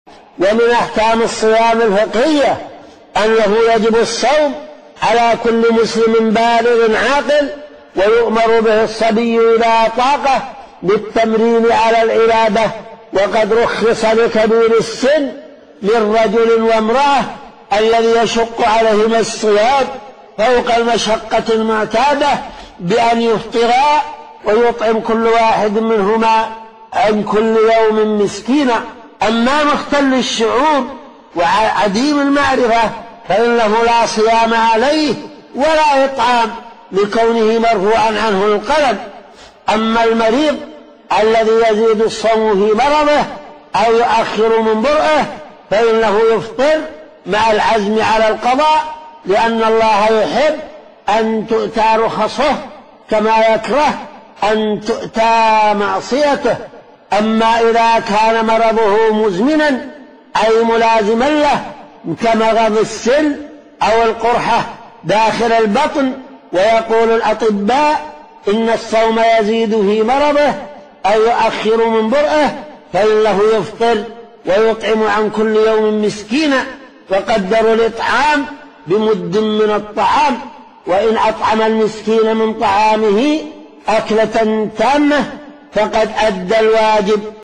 ومن أحكام الصيام الفقهية أنه يجب الصوم على كل مسلم بالغ عاقل، ويؤمر به الصبي إذا طاقه بالتمرين على العبادة. وقد رخص لكبير السن من رجل وامرأة الذي يشق عليهما الصيام فوق المشقة المعتادة بأن يفطرا ويطعم كل واحد منهما عن كل يوم مسكينا. أما مختل الشعور وعديم المعرفة فإنه لا صيام عليه ولا إطعام لكونه مرفوعا عنه القلم. أما المريض الذي يزيد الصوم في مرضه أو يؤخر من برئه فإنه يفطر مع العزم على القضاء، لأن الله يحب أن تؤتى رخصه كما يكره أن تؤتى معصيته. أما إذا كان مرضه مزمنا أي ملازما له كمرض السل أو القرحة داخل البطن، ويقول الأطباء إن الصوم يزيد في مرضه أو يؤخر من برئه، فإنه يفطر ويطعم عن كل يوم مسكينا، وقدروا الإطعام بمد من الطعام، وإن أطعم المسكين من طعامه أكلة تامة فقد أدى الواجب.